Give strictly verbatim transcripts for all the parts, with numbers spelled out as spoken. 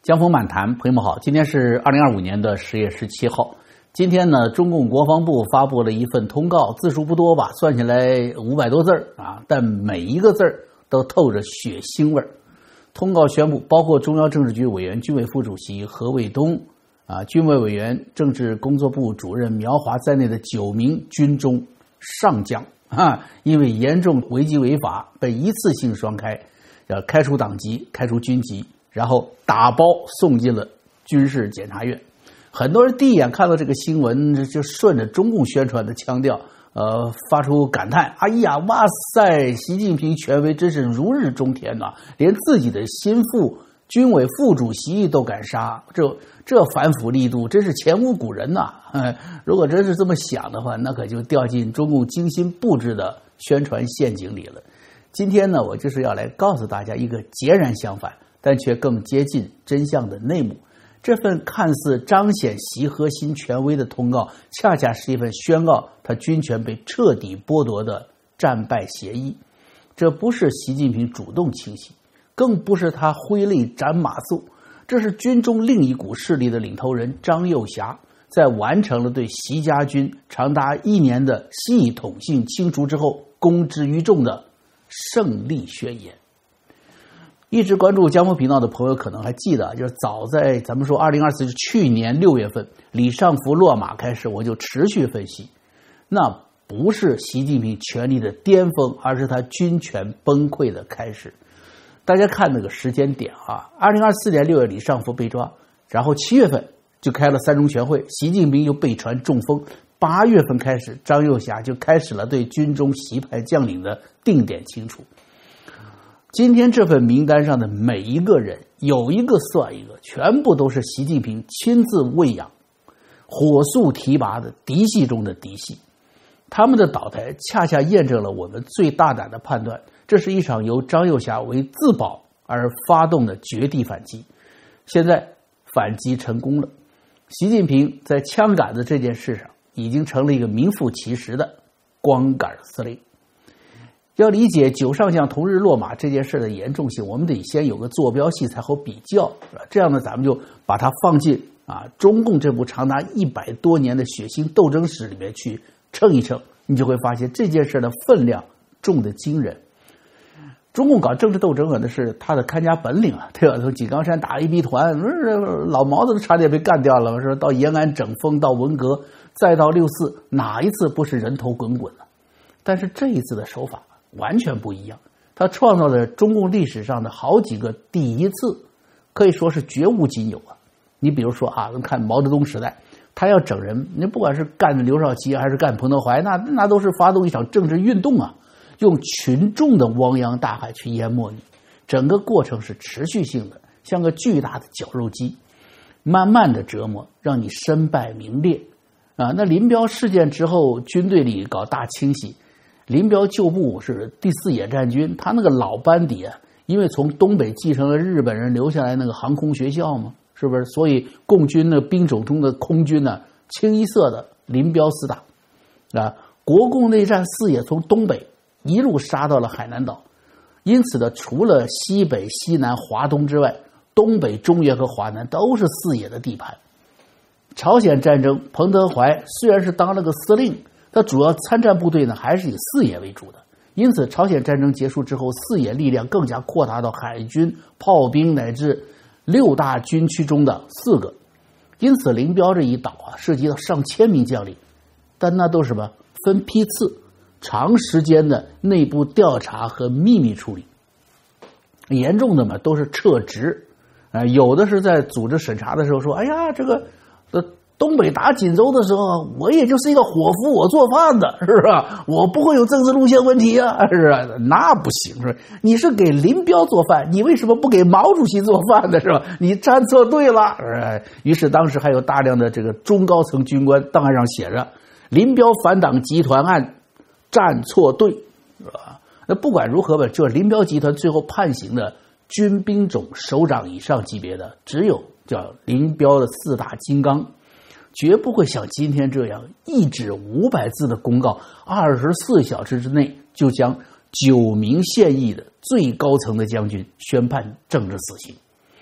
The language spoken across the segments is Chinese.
江峰漫谈，朋友们好，今天是二零二五年的十月十七号。今天呢，中共国防部发布了一份通告，字数不多吧，算起来五百多字啊，但每一个字都透着血腥味儿。通告宣布，包括中央政治局委员、军委副主席何卫东啊，军委委员、政治工作部主任苗华在内的九名军中上将啊，因为严重违纪违法，被一次性双开，要开除党籍、开除军籍。然后打包送进了军事检察院。很多人第一眼看到这个新闻，就顺着中共宣传的腔调，呃，发出感叹：哎呀，哇塞，习近平权威真是如日中天呐、啊！连自己的心腹军委副主席都敢杀，这这反腐力度真是前无古人呐、啊！如果真是这么想的话，那可就掉进中共精心布置的宣传陷阱里了。今天呢，我就是要来告诉大家一个截然相反，但却更接近真相的内幕。这份看似彰显习核心权威的通告，恰恰是一份宣告他军权被彻底剥夺的战败协议。这不是习近平主动清洗，更不是他挥泪斩马谡，这是军中另一股势力的领头人张又侠在完成了对习家军长达一年的系统性清除之后，公之于众的胜利宣言。一直关注江峰频道的朋友可能还记得，就是早在咱们说二零二四去年六月份李尚福落马开始，我就持续分析，那不是习近平权力的巅峰，而是他军权崩溃的开始。大家看那个时间点啊，二零二四年六月李尚福被抓，然后七月份就开了三中全会，习近平又被传中风，八月份开始张又侠就开始了对军中习派将领的定点清除。今天这份名单上的每一个人，有一个算一个，全部都是习近平亲自喂养、火速提拔的嫡系中的嫡系。他们的倒台恰恰验证了我们最大胆的判断，这是一场由张又侠为自保而发动的绝地反击。现在反击成功了，习近平在枪杆子这件事上已经成了一个名副其实的光杆司令。要理解九上将同日落马这件事的严重性，我们得先有个坐标系才好比较，这样呢，咱们就把它放进啊中共这部长达一百多年的血腥斗争史里面去称一称，你就会发现这件事的分量重得惊人。中共搞政治斗争啊，那是他的看家本领啊，对吧？从井冈山打一逼团，老毛子都差点被干掉了，说到延安整风，到文革，再到六四，哪一次不是人头滚滚呢？但是这一次的手法完全不一样，他创造了中共历史上的好几个第一次，可以说是绝无仅有啊！你比如说啊，看毛泽东时代，他要整人，你不管是干刘少奇还是干彭德怀，那那都是发动一场政治运动啊，用群众的汪洋大海去淹没你，整个过程是持续性的，像个巨大的绞肉机，慢慢的折磨，让你身败名裂啊！那林彪事件之后，军队里搞大清洗。林彪旧部是第四野战军，他那个老班底啊，因为从东北继承了日本人留下来那个航空学校嘛，是不是？所以共军的兵种中的空军呢、啊，清一色的林彪死党啊。国共内战四野从东北一路杀到了海南岛，因此呢，除了西北、西南、华东之外，东北、中原和华南都是四野的地盘。朝鲜战争，彭德怀虽然是当了个司令，他主要参战部队呢还是以四野为主的，因此朝鲜战争结束之后，四野力量更加扩大到海军、炮兵乃至六大军区中的四个。因此林彪这一倒啊，涉及到上千名将领，但那都是什么？分批次、长时间的内部调查和秘密处理。严重的嘛都是撤职，呃，有的是在组织审查的时候说，哎呀，这个呃。东北打锦州的时候，我也就是一个伙夫，我做饭的，是吧？我不会有政治路线问题啊，是吧？那不行，是吧？你是给林彪做饭，你为什么不给毛主席做饭呢？是吧？你站错队了。于是当时还有大量的这个中高层军官档案上写着“林彪反党集团案站错队”，是吧？那不管如何吧，这林彪集团最后判刑的军兵种首长以上级别的，只有叫林彪的四大金刚。绝不会像今天这样一纸五百字的公告，二十四小时之内就将九名现役的最高层的将军宣判政治死刑。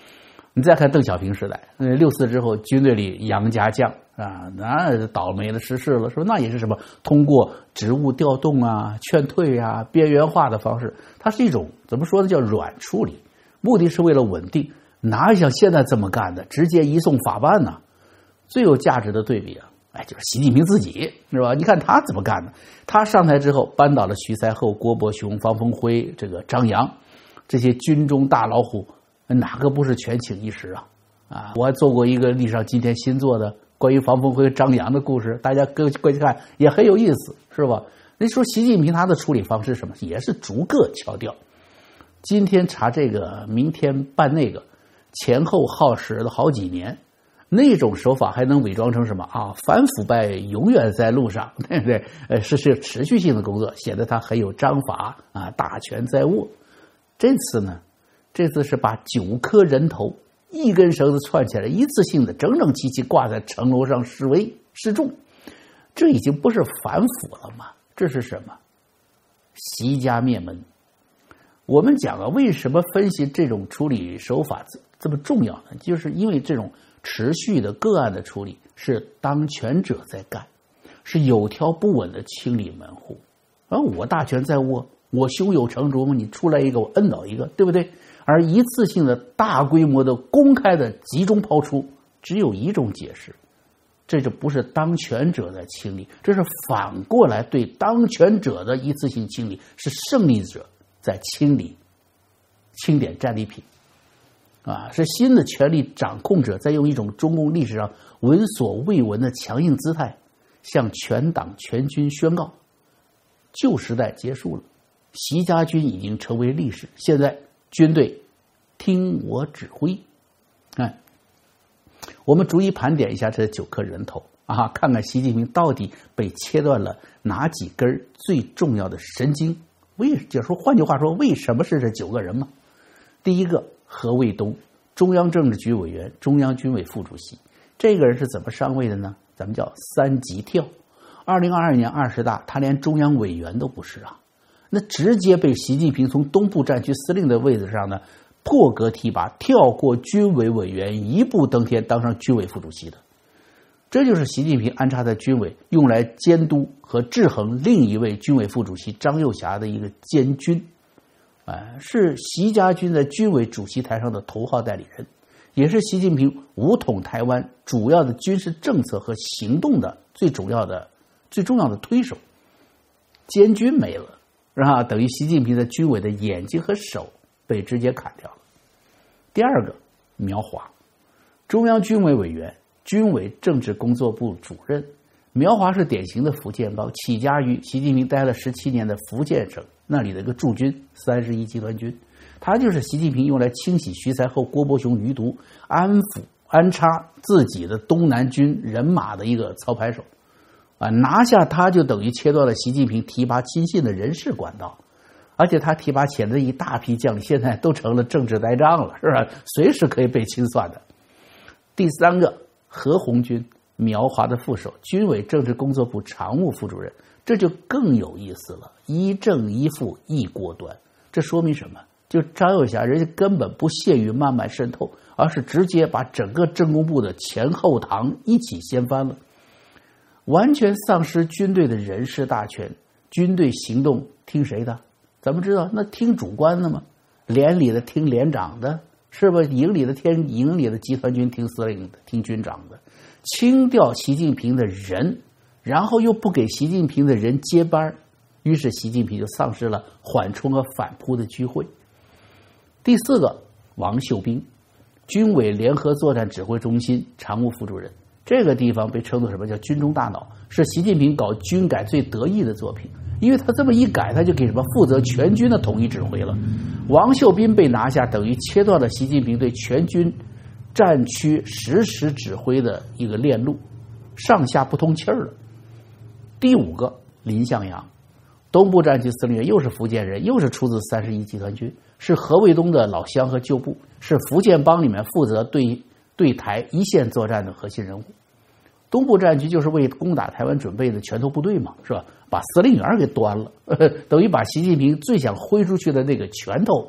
你再看邓小平时代，六四之后军队里杨家将啊，那倒霉的失势了，说那也是什么通过职务调动啊、劝退啊、边缘化的方式，它是一种怎么说呢，叫软处理，目的是为了稳定，哪像现在这么干的，直接移送法办呢？最有价值的对比啊，哎，就是习近平自己，是吧？你看他怎么干的？他上台之后扳倒了徐才厚、郭伯雄、方峰辉、这个张扬这些军中大老虎。哪个不是权倾一时啊？啊，我还做过一个历史上今天新做的关于方峰辉、张扬的故事，大家各过去看也很有意思，是吧？你说习近平他的处理方式是什么？也是逐个敲掉，今天查这个，明天办那个，前后耗时了好几年，那种手法还能伪装成什么啊？反腐败永远在路上，对不对？呃，是是持续性的工作，显得他很有章法啊，大权在握。这次呢？这次是把九颗人头一根绳子串起来，一次性的整整齐齐挂在城楼上示威示众，这已经不是反腐了吗？这是什么？习家灭门。我们讲啊，为什么分析这种处理手法这么重要呢？就是因为这种持续的个案的处理是当权者在干，是有条不紊的清理门户。而我大权在握，我胸有成竹，你出来一个我摁倒一个，对不对？而一次性的大规模的公开的集中抛出，只有一种解释，这就不是当权者在清理，这是反过来对当权者的一次性清理，是胜利者在清理清点战利品啊，是新的权力掌控者在用一种中共历史上闻所未闻的强硬姿态向全党全军宣告，旧时代结束了，习家军已经成为历史，现在军队听我指挥。哎，我们逐一盘点一下这九颗人头啊，看看习近平到底被切断了哪几根最重要的神经。为就说换句话说，为什么是这九个人嘛？第一个，何卫东，中央政治局委员、中央军委副主席。这个人是怎么上位的呢？咱们叫三级跳。二零二二年二十大，他连中央委员都不是啊。那直接被习近平从东部战区司令的位置上呢破格提拔，跳过军委委员，一步登天，当上军委副主席的。这就是习近平安插在军委用来监督和制衡另一位军委副主席张又侠的一个监军，哎，是习家军在军委主席台上的头号代理人，也是习近平武统台湾主要的军事政策和行动的最重要的最重要的推手。监军没了，是吧？等于习近平的军委的眼睛和手被直接砍掉了。第二个，苗华，中央军委委员、军委政治工作部主任。苗华是典型的福建帮，起家于习近平待了十七年的福建省那里的一个驻军三十一集团军，他就是习近平用来清洗徐才厚、郭伯雄余毒、安抚安插自己的东南军人马的一个操盘手啊，拿下他就等于切断了习近平提拔亲信的人事管道，而且他提拔前的一大批将领现在都成了政治呆账了，是吧？随时可以被清算的。第三个，何鸿钧，苗华的副手，军委政治工作部常务副主任，这就更有意思了，一正一负一锅端。这说明什么？就张又侠人家根本不屑于慢慢渗透，而是直接把整个政工部的前后堂一起掀翻了，完全丧失军队的人事大权。军队行动听谁的？咱们知道那听主官的嘛，连里的听连长的，是吧？营里的听营里的集团军听司令的，听军长的。清掉习近平的人，然后又不给习近平的人接班，于是习近平就丧失了缓冲和反扑的机会。第四个，王秀兵，军委联合作战指挥中心常务副主任，这个地方被称作什么叫军中大脑，是习近平搞军改最得意的作品，因为他这么一改，他就给什么负责全军的统一指挥了。王秀兵被拿下，等于切断了习近平对全军战区实时指挥的一个链路，上下不通气儿了。第五个，林向阳，东部战区司令员，又是福建人，又是出自三十一集团军，是何卫东的老乡和旧部，是福建帮里面负责对对台一线作战的核心人物。东部战区就是为攻打台湾准备的拳头部队嘛，是吧？把司令员给端了，呵呵，等于把习近平最想挥出去的那个拳头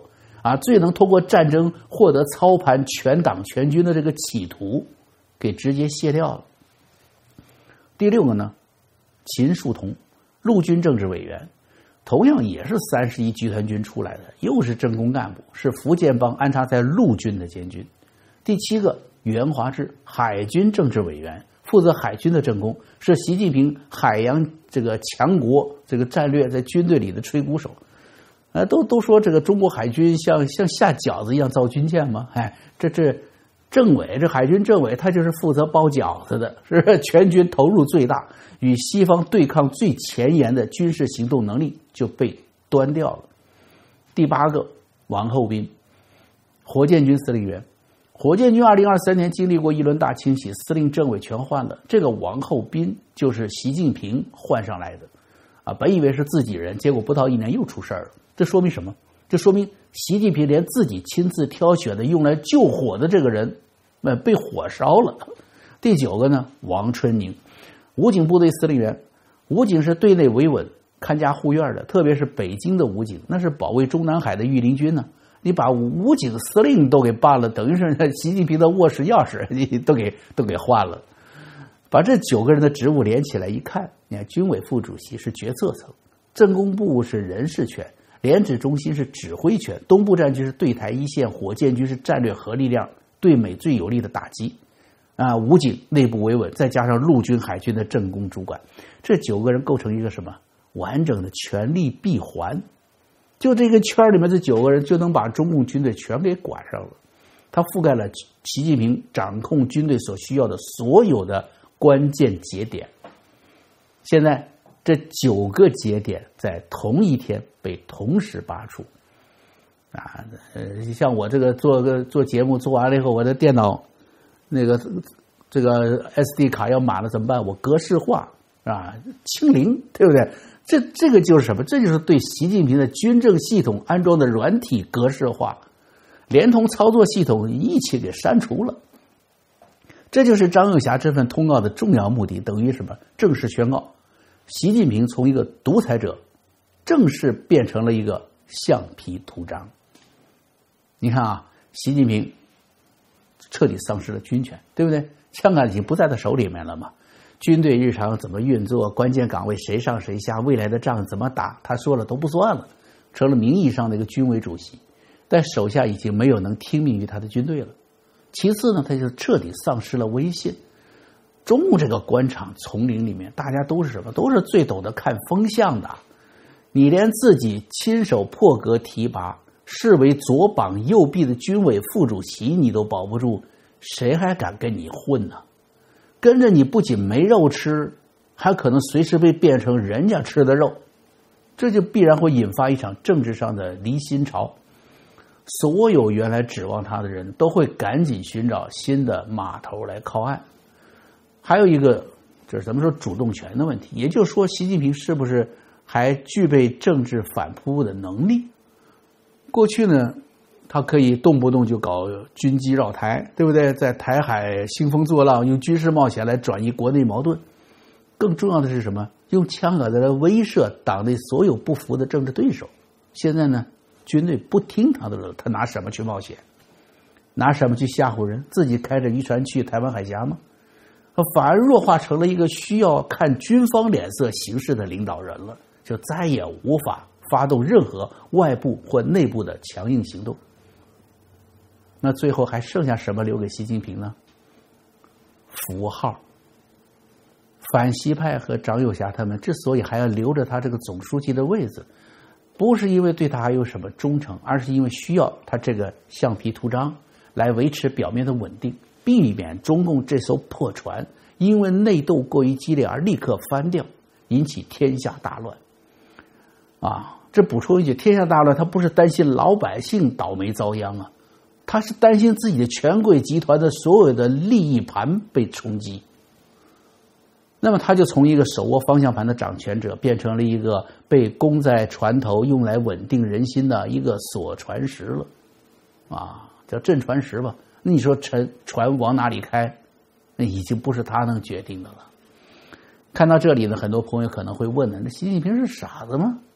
啊，最能通过战争获得操盘全党全军的这个企图，给直接卸掉了。第六个呢，秦树同，陆军政治委员，同样也是三十一集团军出来的，又是政工干部，是福建帮安插在陆军的监军。第七个，袁华志，海军政治委员，负责海军的政工，是习近平海洋这个强国这个战略在军队里的吹鼓手。呃，都都说这个中国海军像像下饺子一样造军舰吗？哎，这这政委，这海军政委他就是负责包饺子的，是全军投入最大，与西方对抗最前沿的军事行动能力就被端掉了。第八个，王厚斌，火箭军司令员。火箭军二零二三年经历过一轮大清洗，司令政委全换了，这个王厚斌就是习近平换上来的，啊，本以为是自己人，结果不到一年又出事儿了。这说明什么？这说明习近平连自己亲自挑选的用来救火的这个人，呃，被火烧了。第九个呢，王春宁，武警部队司令员。武警是对内维稳、看家护院的，特别是北京的武警，那是保卫中南海的御林军呢。你把武警司令都给办了，等于是习近平的卧室钥匙你都给都给换了。把这九个人的职务连起来一看，你看军委副主席是决策层，政工部是人事权，联指中心是指挥权，东部战区是对台一线，火箭军是战略核力量，对美最有力的打击。啊，武警内部维稳，再加上陆军海军的政工主管，这九个人构成一个什么完整的权力闭环？就这个圈里面这九个人就能把中共军队全给管上了。他覆盖了习近平掌控军队所需要的所有的关键节点。现在这九个节点在同一天被同时拔出。啊，呃，像我这个做个做节目做完了以后，我的电脑那个这个 S D 卡要满了怎么办？我格式化啊，清零，对不对？这这个就是什么？这就是对习近平的军政系统安装的软体格式化，连同操作系统一起给删除了。这就是张又侠这份通告的重要目的，等于什么？正式宣告，习近平从一个独裁者，正式变成了一个橡皮图章。你看啊，习近平彻底丧失了军权，对不对？枪杆已经不在他手里面了嘛。军队日常怎么运作，关键岗位谁上谁下，未来的仗怎么打，他说了都不算了，成了名义上的一个军委主席，但手下已经没有能听命于他的军队了。其次呢，他就彻底丧失了威信。中共这个官场丛林里面，大家都是什么？都是最懂得看风向的。你连自己亲手破格提拔，视为左膀右臂的军委副主席你都保不住，谁还敢跟你混呢？跟着你不仅没肉吃，还可能随时被变成人家吃的肉，这就必然会引发一场政治上的离心潮。所有原来指望他的人都会赶紧寻找新的码头来靠岸。还有一个就是咱们说主动权的问题，也就是说习近平是不是还具备政治反扑的能力？过去呢，他可以动不动就搞军机绕台，对不对？在台海兴风作浪，用军事冒险来转移国内矛盾。更重要的是什么？用枪杆子来威慑党内所有不服的政治对手。现在呢，军队不听他的了，他拿什么去冒险？拿什么去吓唬人？自己开着渔船去台湾海峡吗？反而弱化成了一个需要看军方脸色行事的领导人了，就再也无法发动任何外部或内部的强硬行动。那最后还剩下什么留给习近平呢？符号。反习派和张又侠他们之所以还要留着他这个总书记的位子，不是因为对他还有什么忠诚，而是因为需要他这个橡皮图章来维持表面的稳定，避免中共这艘破船因为内斗过于激烈而立刻翻掉，引起天下大乱。啊，这补充一句，天下大乱他不是担心老百姓倒霉遭殃啊，他是担心自己的权贵集团的所有的利益盘被冲击。那么他就从一个手握方向盘的掌权者，变成了一个被供在船头用来稳定人心的一个锁船石了，啊，叫镇船石吧。那你说船船往哪里开，那已经不是他能决定的了。看到这里呢，很多朋友可能会问呢，那习近平是傻子吗？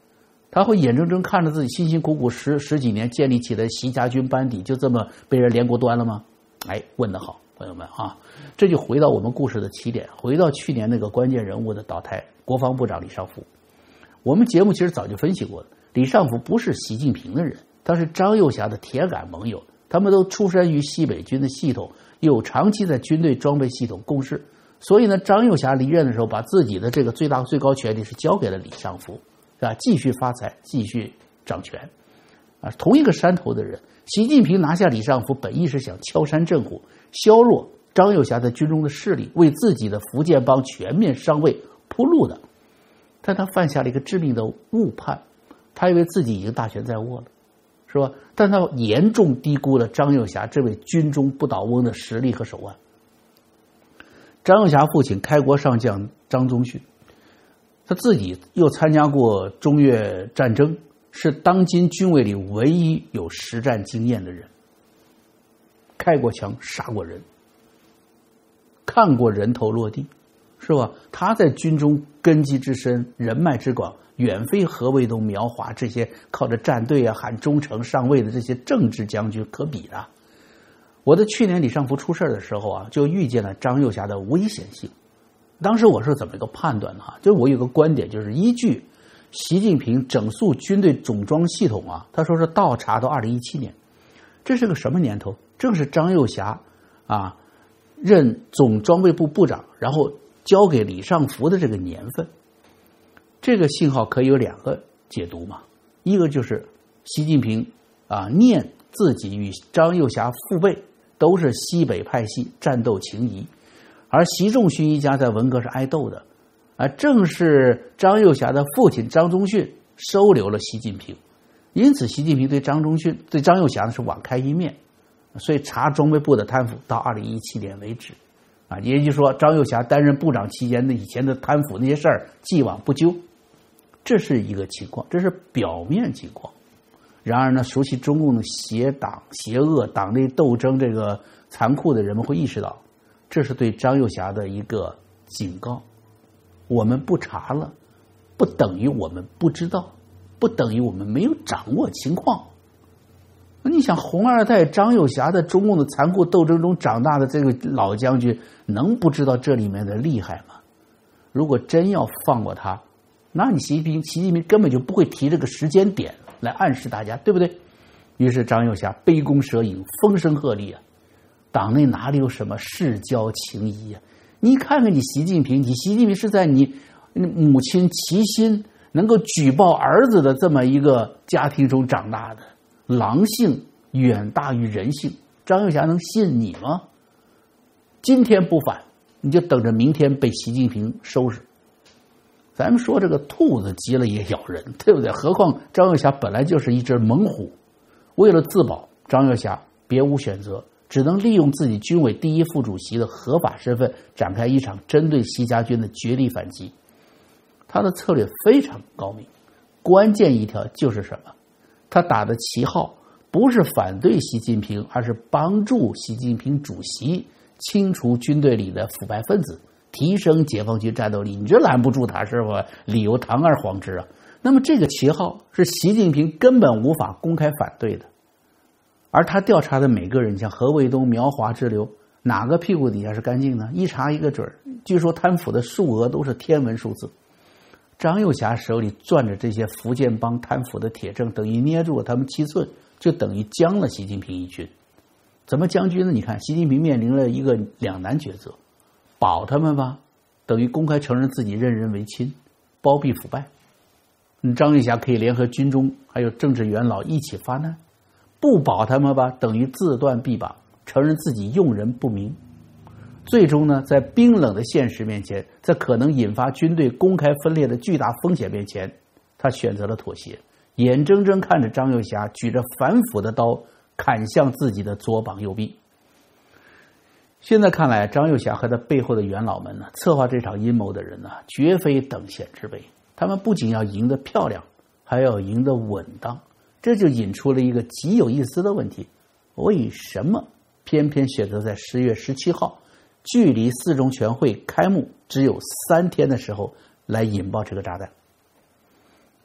他会眼睁睁看着自己辛辛苦苦十十几年建立起的习家军班底就这么被人连锅端了吗？哎，问得好，朋友们啊，这就回到我们故事的起点，回到去年那个关键人物的倒台，国防部长李尚福。我们节目其实早就分析过了，李尚福不是习近平的人，他是张幼霞的铁杆盟友，他们都出身于西北军的系统，又长期在军队装备系统共事，所以呢，张幼霞离任的时候，把自己的这个最大最高权力是交给了李尚福，是吧？继续发财，继续掌权，啊，同一个山头的人，习近平拿下李尚福，本意是想敲山震虎，削弱张幼霞在军中的势力，为自己的福建帮全面上位铺路的。但他犯下了一个致命的误判，他以为自己已经大权在握了，是吧？但他严重低估了张幼霞这位军中不倒翁的实力和手腕。张幼霞父亲开国上将张宗逊，他自己又参加过中越战争，是当今军委里唯一有实战经验的人，开过枪，杀过人，看过人头落地，是吧？他在军中根基之深，人脉之广，远非何卫东、苗华这些靠着站队啊、喊忠诚上位的这些政治将军可比的。我在去年李尚福出事的时候啊，就预见了张幼霞的危险性。当时我是怎么一个判断呢？就是我有个观点，就是依据习近平整肃军队总装系统啊，他说是倒查到二零一七年，这是个什么年头？正是张幼霞啊任总装备部部长，然后交给李尚福的这个年份。这个信号可以有两个解读嘛，一个就是习近平啊念自己与张幼霞父辈都是西北派系，战斗情谊，而习仲勋一家在文革是挨斗的，啊，正是张幼霞的父亲张宗逊收留了习近平，因此习近平对张宗逊对张幼霞呢是网开一面，所以查装备部的贪腐到二零一七年为止，啊，也就是说张幼霞担任部长期间的以前的贪腐那些事儿既往不咎，这是一个情况，这是表面情况。然而呢，熟悉中共的邪党、邪恶、党内斗争这个残酷的人们会意识到，这是对张幼霞的一个警告。我们不查了，不等于我们不知道，不等于我们没有掌握情况。那你想，红二代张幼霞在中共的残酷斗争中长大的这个老将军，能不知道这里面的厉害吗？如果真要放过他，那你习近平习近平根本就不会提这个时间点来暗示大家，对不对？于是张幼霞杯弓蛇影，风声鹤唳啊！党内哪里有什么世交情谊啊？你看看你习近平，你习近平是在你母亲齐心能够举报儿子的这么一个家庭中长大的，狼性远大于人性，张幼霞能信你吗？今天不反，你就等着明天被习近平收拾。咱们说这个兔子急了也咬人，对不对？何况张幼霞本来就是一只猛虎，为了自保，张幼霞别无选择，只能利用自己军委第一副主席的合法身份，展开一场针对习家军的绝地反击。他的策略非常高明，关键一条就是什么？他打的旗号不是反对习近平，而是帮助习近平主席清除军队里的腐败分子，提升解放军战斗力。你这拦不住他，是吧？理由堂而皇之啊。那么这个旗号是习近平根本无法公开反对的，而他调查的每个人，像何卫东、苗华之流，哪个屁股底下是干净的？一查一个准儿。据说贪腐的数额都是天文数字。张幼霞手里攥着这些福建帮贪腐的铁证，等于捏住了他们七寸，就等于将了习近平一军。怎么将军呢？你看，习近平面临了一个两难抉择：保他们吧，等于公开承认自己任人唯亲，包庇腐败。张幼霞可以联合军中还有政治元老一起发难；不保他们吧，等于自断臂膀，承认自己用人不明。最终呢，在冰冷的现实面前，在可能引发军队公开分裂的巨大风险面前，他选择了妥协，眼睁睁看着张幼霞举着反腐的刀砍向自己的左膀右臂。现在看来，张幼霞和他背后的元老们呢，策划这场阴谋的人呢，绝非等闲之辈。他们不仅要赢得漂亮，还要赢得稳当。这就引出了一个极有意思的问题：为什么偏偏选择在十月十七号，距离四中全会开幕只有三天的时候来引爆这个炸弹？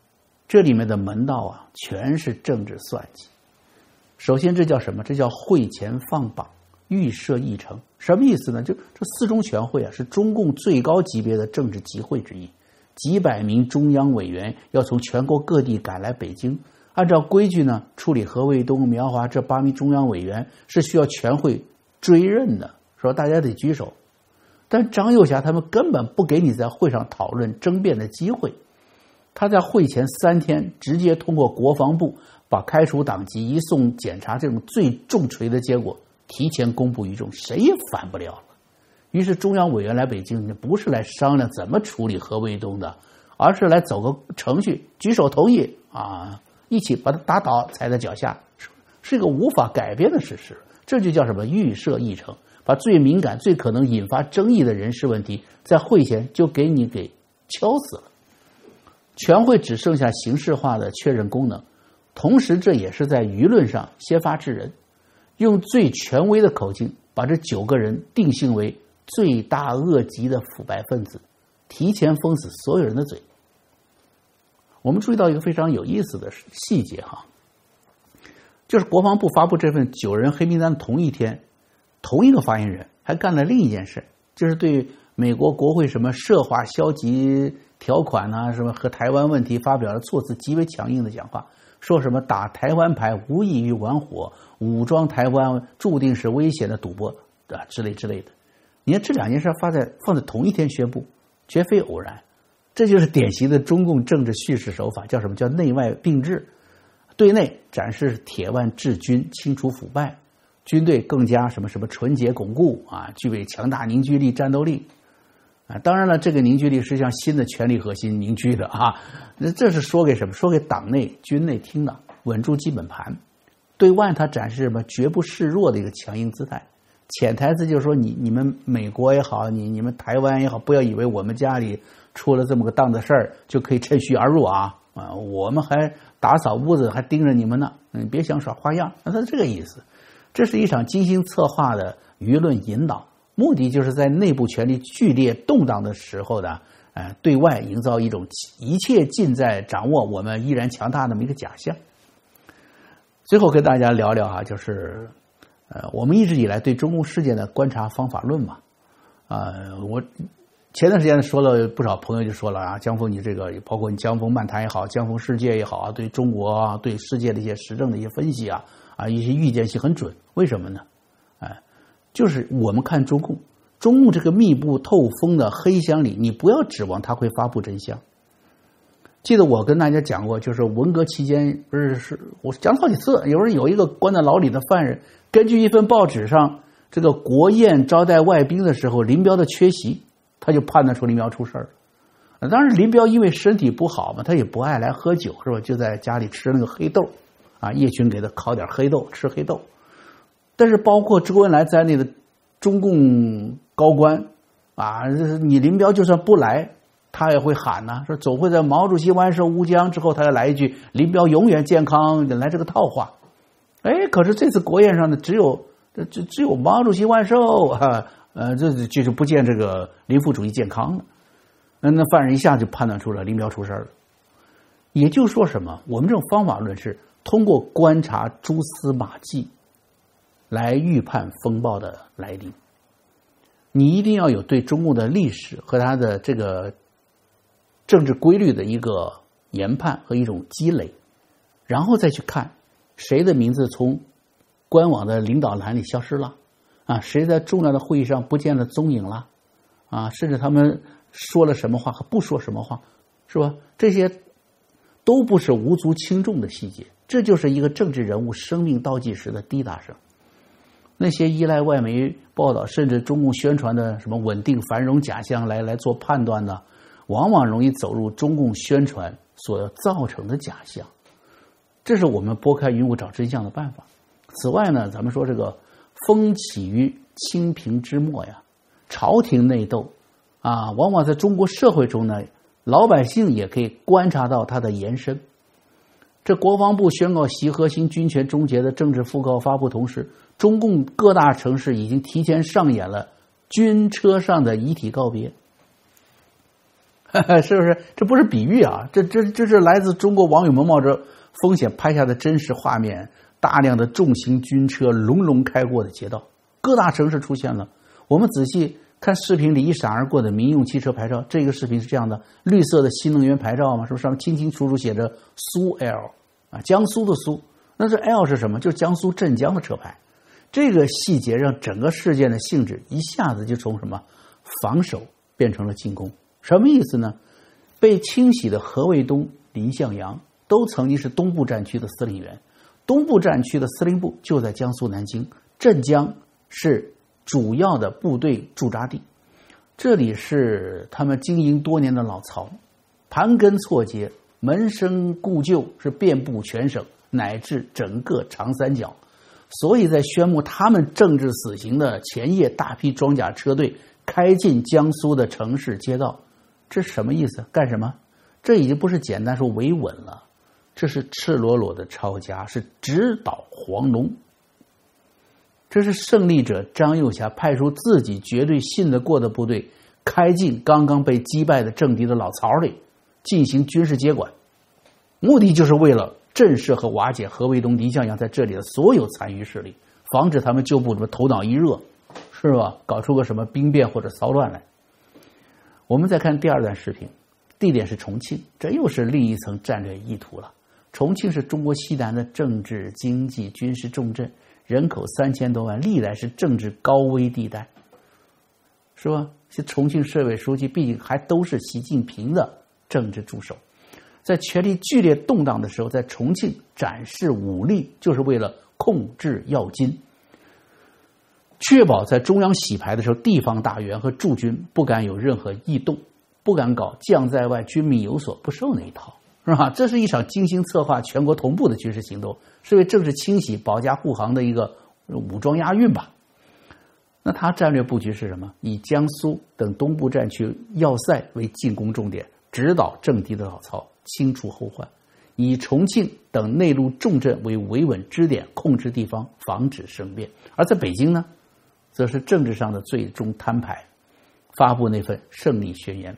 这里面的门道啊，全是政治算计。首先，这叫什么？这叫会前放榜，预设议程。什么意思呢？就这四中全会啊，是中共最高级别的政治集会之一，几百名中央委员要从全国各地赶来北京。按照规矩呢，处理何卫东、苗华这八名中央委员是需要全会追认的，说大家得举手。但张又侠他们根本不给你在会上讨论争辩的机会。他在会前三天直接通过国防部把开除党籍、移送检查这种最重锤的结果提前公布于众，谁也反不了了。于是中央委员来北京，不是来商量怎么处理何卫东的，而是来走个程序，举手同意啊，一起把他打倒，踩在脚下，是一个无法改变的事实。这就叫什么？预设议程，把最敏感、最可能引发争议的人事问题，在会前就给你给敲死了。全会只剩下形式化的确认功能，同时这也是在舆论上先发制人，用最权威的口径把这九个人定性为罪大恶极的腐败分子，提前封死所有人的嘴。我们注意到一个非常有意思的细节哈，就是国防部发布这份九人黑名单的同一天，同一个发言人还干了另一件事，就是对美国国会什么涉华消极条款啊，什么和台湾问题发表了措辞极为强硬的讲话，说什么打台湾牌无异于玩火，武装台湾注定是危险的赌博啊之类之类的。你看这两件事发在放在同一天宣布，绝非偶然。这就是典型的中共政治叙事手法，叫什么？叫内外并置。对内展示铁腕治军，清除腐败，军队更加什么什么纯洁巩固啊，具备强大凝聚力、战斗力。啊，当然了，这个凝聚力是向新的权力核心凝聚的啊。那这是说给什么？说给党内、军内听的，稳住基本盘。对外，他展示什么？绝不示弱的一个强硬姿态。潜台词就是说，你你们美国也好，你你们台湾也好，不要以为我们家里出了这么个档子事儿就可以趁虚而入啊啊！我们还打扫屋子，还盯着你们呢，嗯，别想耍花样。那他这个意思，这是一场精心策划的舆论引导。目的就是在内部权力剧烈动荡的时候呢，呃，对外营造一种一切尽在掌握，我们依然强大那么一个假象。最后跟大家聊聊啊，就是呃，我们一直以来对中共事件的观察方法论嘛，啊、呃，我前段时间说了不少朋友就说了啊，江峰你这个包括你江峰漫谈也好，江峰世界也好啊，对中国啊，对世界的一些时政的一些分析啊，啊，一些预见性很准，为什么呢？哎。就是我们看中共，中共这个密不透风的黑箱里，你不要指望他会发布真相。记得我跟大家讲过，就是文革期间，不是是我讲了好几次，有人有一个关在牢里的犯人，根据一份报纸上这个国宴招待外宾的时候，林彪的缺席，他就判断出林彪出事儿了。当然，林彪因为身体不好嘛，他也不爱来喝酒，是吧？就在家里吃那个黑豆啊，叶群给他烤点黑豆，吃黑豆。但是包括周恩来在内的中共高官啊，你林彪就算不来，他也会喊呐、啊，说总会在毛主席万寿无疆之后，他要来一句林彪永远健康，来这个套话。哎，可是这次国宴上呢，只有只只有毛主席万寿啊，呃，这就是不见这个林副主席健康了。那那犯人一下就判断出了林彪出事了。也就是说什么？我们这种方法论是通过观察蛛丝马迹来预判风暴的来临。你一定要有对中共的历史和它的这个政治规律的一个研判和一种积累，然后再去看谁的名字从官网的领导栏里消失了啊，谁在重要的会议上不见了踪影了啊，甚至他们说了什么话和不说什么话，是吧？这些都不是无足轻重的细节，这就是一个政治人物生命倒计时的滴答声。那些依赖外媒报道甚至中共宣传的什么稳定繁荣假象来来做判断呢，往往容易走入中共宣传所造成的假象。这是我们拨开云雾找真相的办法。此外呢，咱们说这个风起于清平之末呀，朝廷内斗啊，往往在中国社会中呢，老百姓也可以观察到它的延伸。这国防部宣告习核心军权终结的政治讣告发布同时，中共各大城市已经提前上演了军车上的遗体告别。 是不是？这不是比喻啊，这这这是来自中国网友们冒着风险拍下的真实画面。大量的重型军车隆隆开过的街道，各大城市出现了。我们仔细看视频里一闪而过的民用汽车牌照，这个视频是这样的：绿色的新能源牌照嘛，是不是上面清清楚楚写着苏 L 啊，江苏的苏。那这 L 是什么？就是江苏镇江的车牌。这个细节让整个事件的性质一下子就从什么防守变成了进攻。什么意思呢？被清洗的何卫东、林向阳都曾经是东部战区的司令员。东部战区的司令部就在江苏南京，镇江是主要的部队驻扎地，这里是他们经营多年的老巢，盘根错节，门生故旧，是遍布全省乃至整个长三角。所以在宣布他们政治死刑的前夜，大批装甲车队开进江苏的城市街道，这是什么意思？干什么？这已经不是简单说维稳了，这是赤裸裸的抄家，是直捣黄龙。这是胜利者张幼霞派出自己绝对信得过的部队，开进刚刚被击败的政敌的老巢里，进行军事接管，目的就是为了震慑和瓦解何卫东、林向阳在这里的所有残余势力，防止他们旧部什么头脑一热，是吧？搞出个什么兵变或者骚乱来。我们再看第二段视频，地点是重庆，这又是另一层战略意图了。重庆是中国西南的政治、经济、军事重镇，人口三千多万，历来是政治高危地带，是吧？重庆市委书记毕竟还都是习近平的政治助手，在权力剧烈动荡的时候，在重庆展示武力，就是为了控制要津，确保在中央洗牌的时候，地方大员和驻军不敢有任何异动，不敢搞将在外，军民有所不受那一套。是吧？这是一场精心策划、全国同步的军事行动，是为政治清洗、保驾护航的一个武装押运吧。那他战略布局是什么？以江苏等东部战区要塞为进攻重点，直捣政敌的老巢，清除后患；以重庆等内陆重镇为维稳支点，控制地方，防止生变。而在北京呢，则是政治上的最终摊牌，发布那份胜利宣言。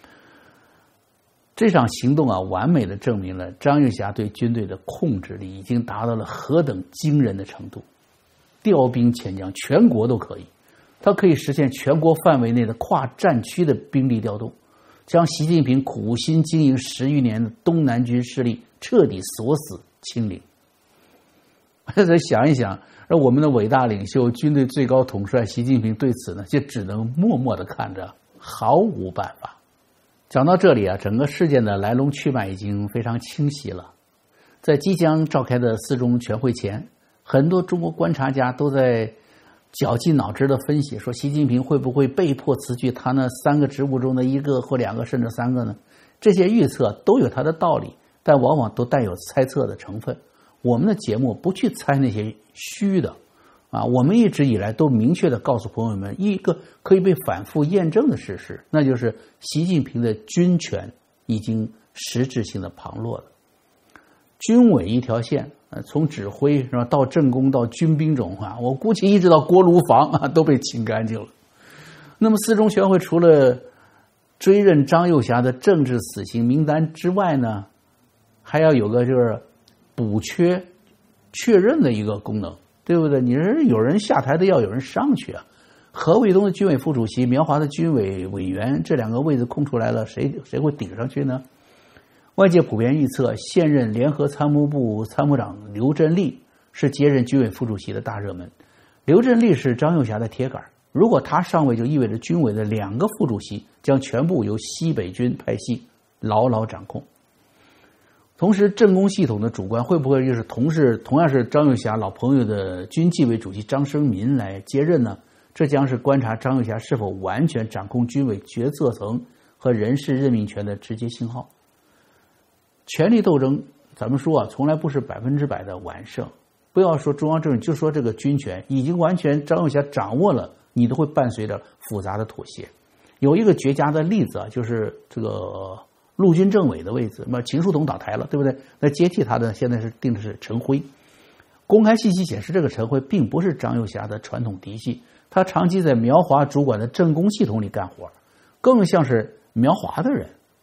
这场行动啊，完美的证明了张幼霞对军队的控制力已经达到了何等惊人的程度。调兵遣将，全国都可以，它可以实现全国范围内的跨战区的兵力调动，将习近平苦心经营十余年的东南军势力彻底锁死清零。再想一想，让我们的伟大领袖、军队最高统帅习近平对此呢，就只能默默地看着，毫无办法。讲到这里啊，整个事件的来龙去脉已经非常清晰了。在即将召开的四中全会前，很多中国观察家都在绞尽脑汁的分析，说习近平会不会被迫辞去他那三个职务中的一个或两个甚至三个呢？这些预测都有它的道理，但往往都带有猜测的成分。我们的节目不去猜那些虚的啊，我们一直以来都明确地告诉朋友们一个可以被反复验证的事实，那就是习近平的军权已经实质性的旁落了。军委一条线，呃，从指挥是吧到政工到军兵种啊，我估计一直到锅炉房啊都被清干净了。那么四中全会除了追认张幼霞的政治死刑名单之外呢，还要有个就是补缺确认的一个功能。对不对？你是有人下台的，要有人上去啊。何卫东的军委副主席，苗华的军委委员，这两个位置空出来了，谁谁会顶上去呢？外界普遍预测，现任联合参谋部参谋长刘振立是接任军委副主席的大热门。刘振立是张幼霞的铁杆，如果他上位，就意味着军委的两个副主席将全部由西北军派系牢牢掌控。同时，政工系统的主官会不会就是同是同样是张幼霞老朋友的军纪委主席张生民来接任呢？这将是观察张幼霞是否完全掌控军委决策层和人事任命权的直接信号。权力斗争，咱们说啊，从来不是百分之百的完胜。不要说中央政治，就说这个军权已经完全张幼霞掌握了，你都会伴随着复杂的妥协。有一个绝佳的例子啊，就是这个陆军政委的位置，那秦书同倒台了，对不对？那接替他的现在是定的是陈辉。公开信息显示，这个陈辉并不是张幼霞的传统嫡系，他长期在苗华主管的政工系统里干活，更像是苗华的人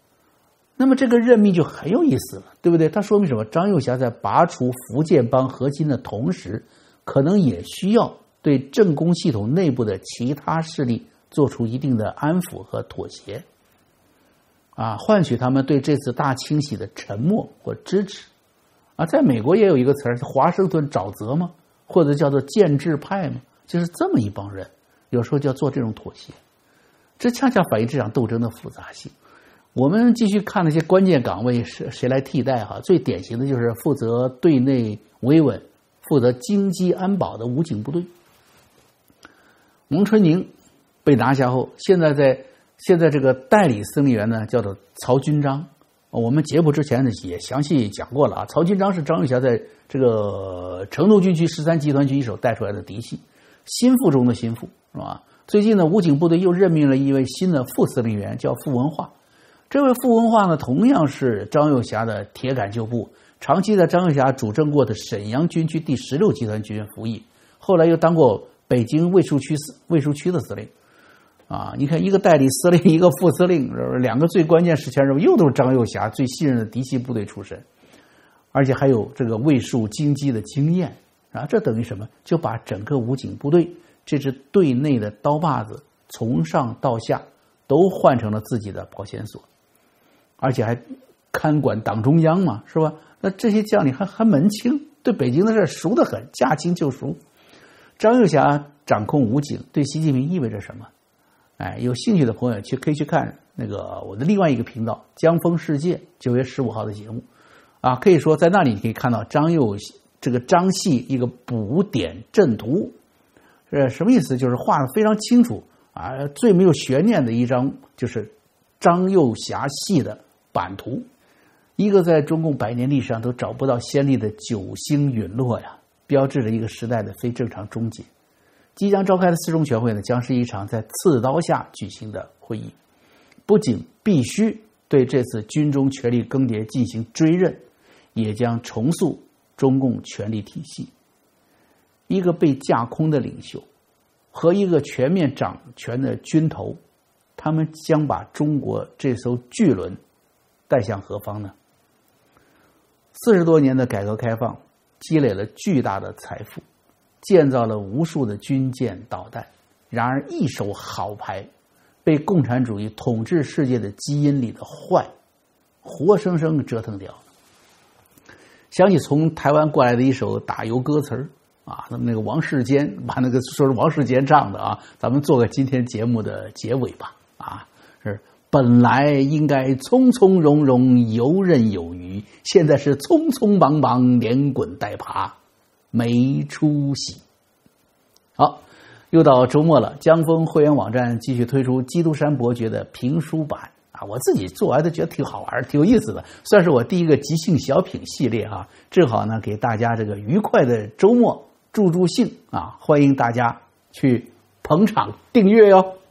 那么这个任命就很有意思了，对不对？它说明什么？张幼霞在拔除福建帮核心的同时，可能也需要对政工系统内部的其他势力做出一定的安抚和妥协，啊，换取他们对这次大清洗的沉默或支持。啊，在美国也有一个词儿，华盛顿沼泽嘛，或者叫做建制派嘛，就是这么一帮人，有时候就要做这种妥协。这恰恰反映这场斗争的复杂性。我们继续看那些关键岗位是谁来替代哈？最典型的就是负责对内维稳、负责经济安保的武警部队。蒙春宁被拿下后，现在在现在这个代理司令员呢，叫做曹军章。我们节目之前呢也详细讲过了啊。曹军章是张幼霞在这个成都军区十三集团军一手带出来的嫡系，心腹中的心腹，是吧？最近呢，武警部队又任命了一位新的副司令员，叫傅文化。这位傅文化呢，同样是张幼霞的铁杆旧部，长期在张幼霞主政过的沈阳军区第十六集团军服役，后来又当过北京卫戍区卫戍区的司令。啊，你看一个代理司令，一个副司令，两个最关键实权人物又都是张幼霞最信任的嫡系部队出身，而且还有这个卫戍经济的经验啊，这等于什么？就把整个武警部队这支队内的刀把子从上到下都换成了自己的保险所，而且还看管党中央嘛，是吧？那这些将领还还门清，对北京的事熟得很，驾轻就熟。张幼霞掌控武警，对习近平意味着什么？哎，有兴趣的朋友去可以去看那个我的另外一个频道《江风世界》九月十五号的节目，啊，可以说在那里你可以看到张幼这个张系一个补点阵图，呃，什么意思？就是画得非常清楚啊，最没有悬念的一张就是张幼霞系的版图，一个在中共百年历史上都找不到先例的九星陨落呀，标志着一个时代的非正常终结。即将召开的四中全会呢，将是一场在刺刀下举行的会议，不仅必须对这次军中权力更迭进行追认，也将重塑中共权力体系。一个被架空的领袖和一个全面掌权的军头，他们将把中国这艘巨轮带向何方呢？四十多年的改革开放积累了巨大的财富，建造了无数的军舰导弹，然而一手好牌被共产主义统治世界的基因里的坏活生生折腾掉了。想起从台湾过来的一首打油歌词啊，那么那个王世坚把那个说是王世坚唱的啊，咱们做个今天节目的结尾吧啊，是本来应该从从容容游刃有余，现在是匆匆忙忙连滚带爬没出息。好，又到周末了，江峰会员网站继续推出《基督山伯爵》的评书版啊，我自己做完都觉得挺好玩，挺有意思的，算是我第一个即兴小品系列哈、啊，正好呢给大家这个愉快的周末助助兴啊，欢迎大家去捧场订阅哟。